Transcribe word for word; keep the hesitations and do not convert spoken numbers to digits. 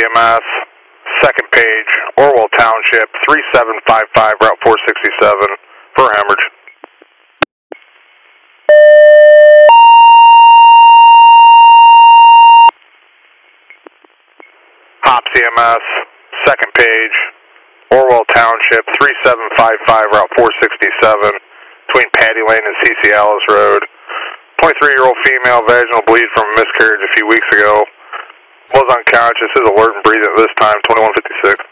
M S, second page, Orwell Township, three seven five five, Route four sixty-seven, for hemorrhage. Hop C M S, second page, Orwell Township, three seven five five, Route four sixty-seven, between Patty Lane and C C Alice Road. twenty-three-year-old female, vaginal bleed from a miscarriage a few weeks ago. Was unconscious, is alert and breathing at this time, twenty-one fifty-six.